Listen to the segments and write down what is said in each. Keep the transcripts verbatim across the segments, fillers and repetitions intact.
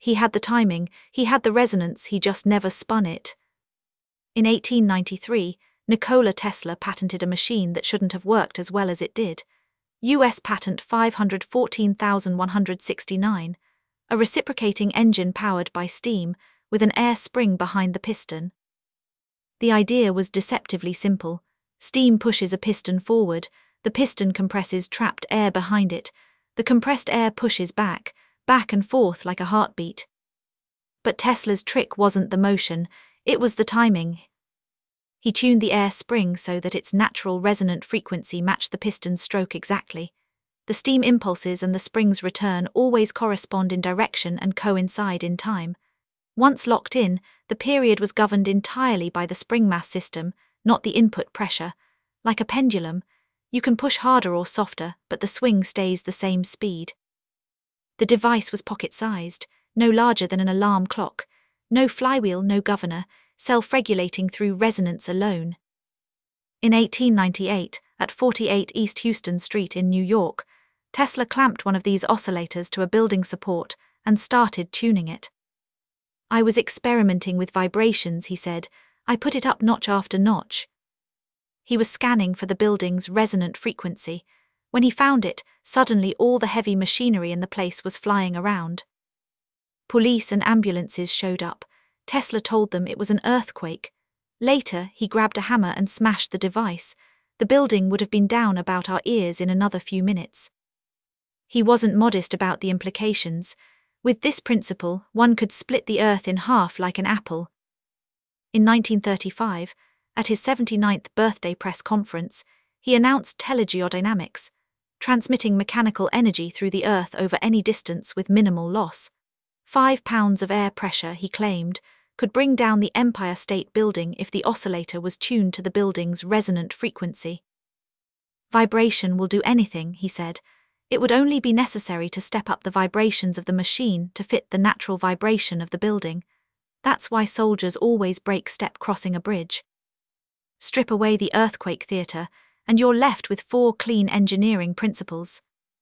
He had the timing, he had the resonance, he just never spun it. In eighteen ninety-three, Nikola Tesla patented a machine that shouldn't have worked as well as it did. U S Patent five hundred fourteen thousand one hundred sixty-nine, a reciprocating engine powered by steam, with an air spring behind the piston. The idea was deceptively simple. Steam pushes a piston forward, the piston compresses trapped air behind it, the compressed air pushes back, back and forth like a heartbeat. But Tesla's trick wasn't the motion, it was the timing. He tuned the air spring so that its natural resonant frequency matched the piston's stroke exactly. The steam impulses and the spring's return always correspond in direction and coincide in time. Once locked in, the period was governed entirely by the spring mass system, not the input pressure. Like a pendulum, you can push harder or softer, but the swing stays the same speed. The device was pocket-sized, no larger than an alarm clock, no flywheel, no governor, self-regulating through resonance alone. In eighteen ninety-eight, at forty-eight East Houston Street in New York, Tesla clamped one of these oscillators to a building support and started tuning it. "I was experimenting with vibrations," he said. "I put it up notch after notch." He was scanning for the building's resonant frequency. When he found it, suddenly all the heavy machinery in the place was flying around. Police and ambulances showed up. Tesla told them it was an earthquake. Later, he grabbed a hammer and smashed the device. The building would have been down about our ears in another few minutes. He wasn't modest about the implications. With this principle, one could split the earth in half like an apple. In nineteen thirty-five, at his seventy-ninth birthday press conference, he announced telegeodynamics, transmitting mechanical energy through the earth over any distance with minimal loss. Five pounds of air pressure, he claimed, could bring down the Empire State Building if the oscillator was tuned to the building's resonant frequency. "Vibration will do anything," he said. "It would only be necessary to step up the vibrations of the machine to fit the natural vibration of the building. That's why soldiers always break step crossing a bridge. Strip away the earthquake theater, and you're left with four clean engineering principles.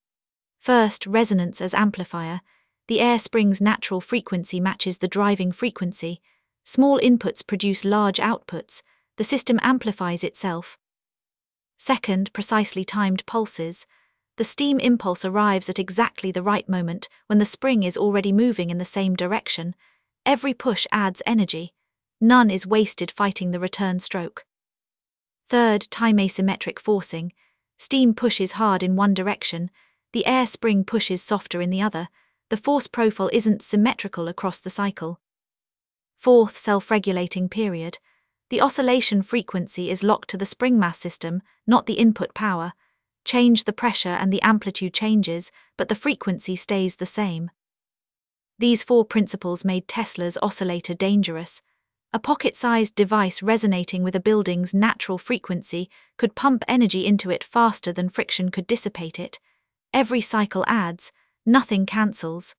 First, resonance as amplifier. The air spring's natural frequency matches the driving frequency. Small inputs produce large outputs. The system amplifies itself. Second, precisely timed pulses. The steam impulse arrives at exactly the right moment when the spring is already moving in the same direction. Every push adds energy. None is wasted fighting the return stroke. Third, time asymmetric forcing. Steam pushes hard in one direction. The air spring pushes softer in the other. The force profile isn't symmetrical across the cycle. Fourth, self-regulating period. The oscillation frequency is locked to the spring mass system, not the input power. Change the pressure and the amplitude changes, but the frequency stays the same. These four principles made Tesla's oscillator dangerous. A pocket-sized device resonating with a building's natural frequency could pump energy into it faster than friction could dissipate it. Every cycle adds, nothing cancels.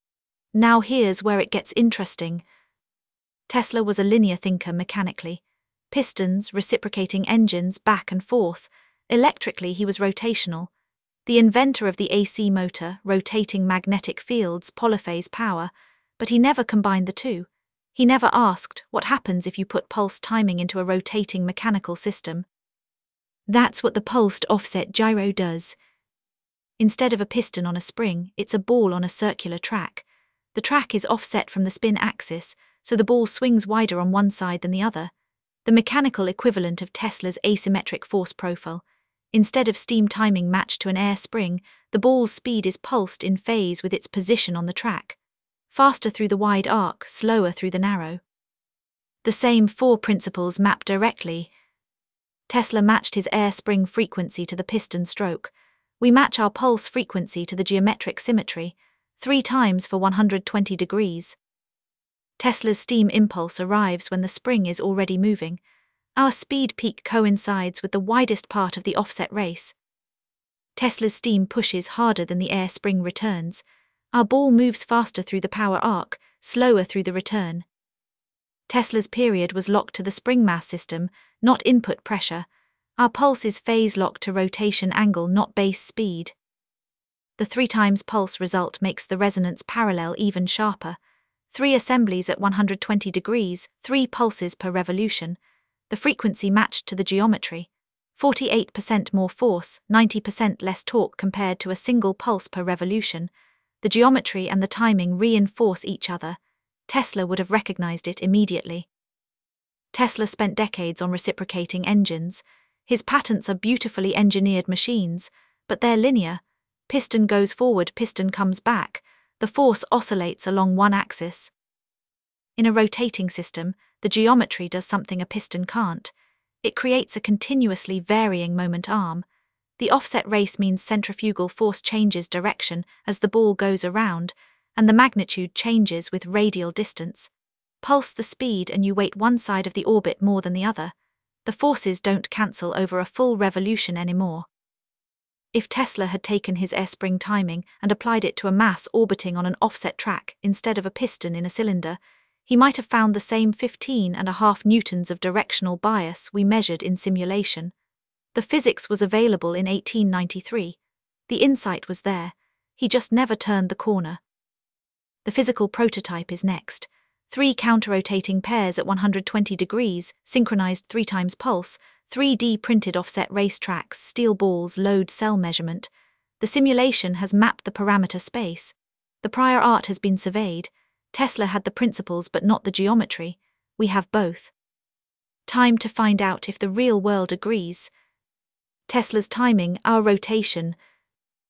Now here's where it gets interesting. Tesla was a linear thinker mechanically. Pistons, reciprocating engines, back and forth. Electrically, he was rotational. The inventor of the A C motor, rotating magnetic fields, polyphase power, but he never combined the two. He never asked, what happens if you put pulse timing into a rotating mechanical system? That's what the pulsed offset gyro does. Instead of a piston on a spring, it's a ball on a circular track. The track is offset from the spin axis, so the ball swings wider on one side than the other. The mechanical equivalent of Tesla's asymmetric force profile. Instead of steam timing matched to an air spring, the ball's speed is pulsed in phase with its position on the track. Faster through the wide arc, slower through the narrow. The same four principles map directly. Tesla matched his air spring frequency to the piston stroke. We match our pulse frequency to the geometric symmetry, three times for one hundred twenty degrees. Tesla's steam impulse arrives when the spring is already moving. Our speed peak coincides with the widest part of the offset race. Tesla's steam pushes harder than the air spring returns. Our ball moves faster through the power arc, slower through the return. Tesla's period was locked to the spring mass system, not input pressure. Our pulse is phase locked to rotation angle, not base speed. The three times pulse result makes the resonance parallel even sharper. three assemblies at one hundred twenty degrees, three pulses per revolution. The frequency matched to the geometry. forty-eight percent more force, ninety percent less torque compared to a single pulse per revolution. The geometry and the timing reinforce each other. Tesla would have recognized it immediately. Tesla spent decades on reciprocating engines. His patents are beautifully engineered machines, but they're linear. Piston goes forward, piston comes back. The force oscillates along one axis. In a rotating system, the geometry does something a piston can't. It creates a continuously varying moment arm. The offset race means centrifugal force changes direction as the ball goes around, and the magnitude changes with radial distance. Pulse the speed and you weight one side of the orbit more than the other. The forces don't cancel over a full revolution anymore. If Tesla had taken his air spring timing and applied it to a mass orbiting on an offset track instead of a piston in a cylinder, he might have found the same fifteen and a half newtons of directional bias we measured in simulation. The physics was available in eighteen ninety-three. The insight was there. He just never turned the corner. The physical prototype is next. Three counter-rotating pairs at one hundred twenty degrees, synchronized three times pulse, three D printed offset race tracks, steel balls, load cell measurement. The simulation has mapped the parameter space. The prior art has been surveyed. Tesla had the principles but not the geometry. We have both. Time to find out if the real world agrees. Tesla's timing, our rotation,